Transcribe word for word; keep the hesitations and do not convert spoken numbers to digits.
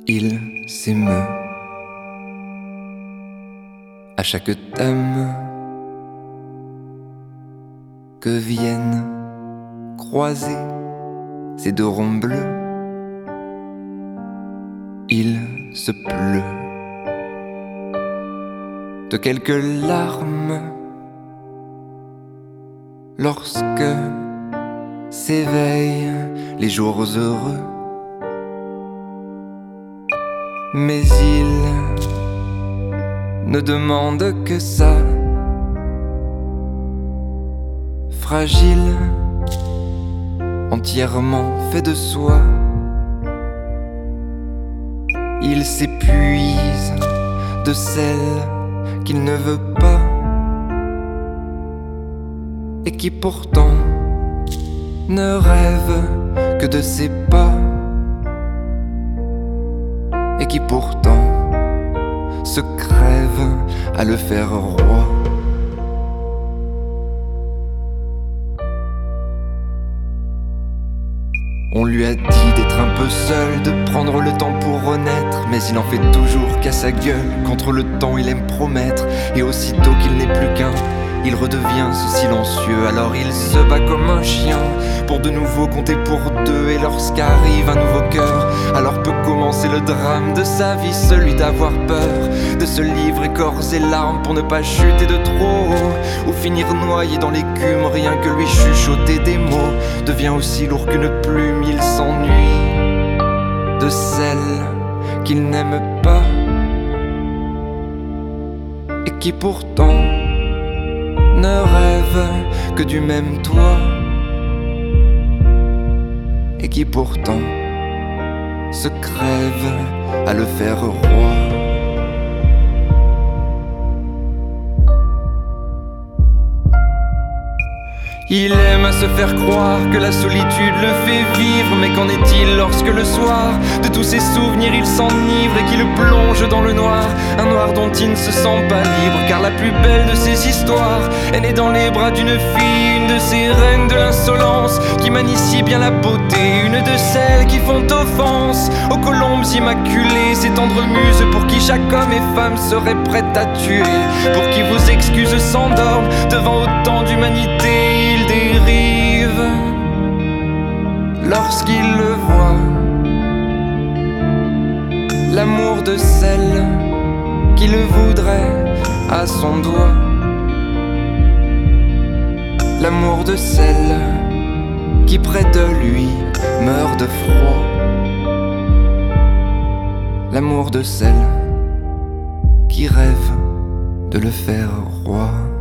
Il s'émeut à chaque thème que viennent croiser ces deux ronds bleus. Il se pleut de quelques larmes lorsque s'éveillent les jours heureux. Mais il ne demande que ça, fragile, entièrement fait de soi. Il s'épuise de celle qu'il ne veut pas et qui pourtant ne rêve que de ses pas, et qui pourtant se crève à le faire roi. On lui a dit d'être un peu seul, de prendre le temps pour renaître, mais il en fait toujours qu'à sa gueule. Contre le temps il aime promettre, et aussitôt qu'il n'est plus qu'un, il redevient ce silencieux. Alors il se bat comme un chien pour de nouveau compter pour deux. Et lorsqu'arrive un nouveau cœur, alors peut commencer le drame de sa vie, celui d'avoir peur, de se livrer corps et larmes pour ne pas chuter de trop haut, ou finir noyé dans l'écume. Rien que lui chuchoter des mots devient aussi lourd qu'une plume. Il s'ennuie de celle qu'il n'aime pas et qui pourtant ne rêve que du même toit, et qui pourtant se crève à le faire roi. Il aime à se faire croire que la solitude le fait vivre, mais qu'en est-il lorsque le soir, de tous ses souvenirs il s'enivre et qu'il plonge dans le noir, un noir dont il ne se sent pas libre, car la plus belle de ses histoires est née dans les bras d'une fille, une de ces reines de l'insolence qui manie si bien la beauté, une de celles qui font offense aux colombes immaculées, ces tendres muses pour qui chaque homme et femme serait prêt à tuer, pour qui vos excuses s'endorment devant autant d'humanité. Il dérive lorsqu'il le voit, l'amour de celle qui le voudrait à son doigt, l'amour de celle qui près de lui meurt de froid, l'amour de celle qui rêve de le faire roi.